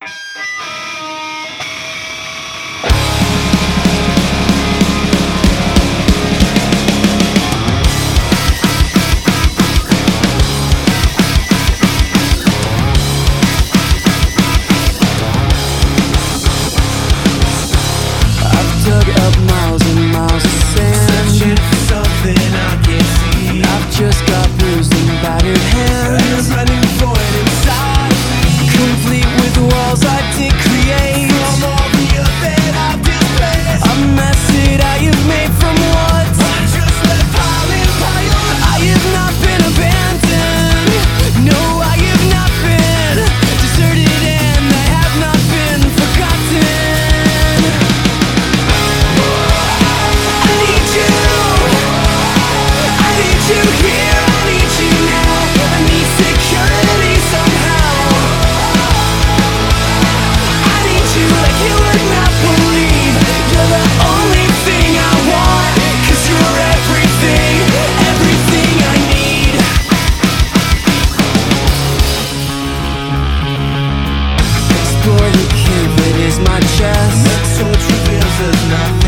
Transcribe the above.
Dug up miles and miles of sand, searching for something I can't see. I've just got bruised and battered hands, and a running void inside me, complete with walls I did create from all the earth that I've displaced. A mess that I have made from what I just let pile and pile. I have not been abandoned, no, I have not been deserted, and I have not been forgotten. You here, I need you now. I need security somehow. I need you like you would not believe. You're the only thing I want, 'cause you're everything, everything I need. Explore the cave that is my chest. That torch reveals there's nothing.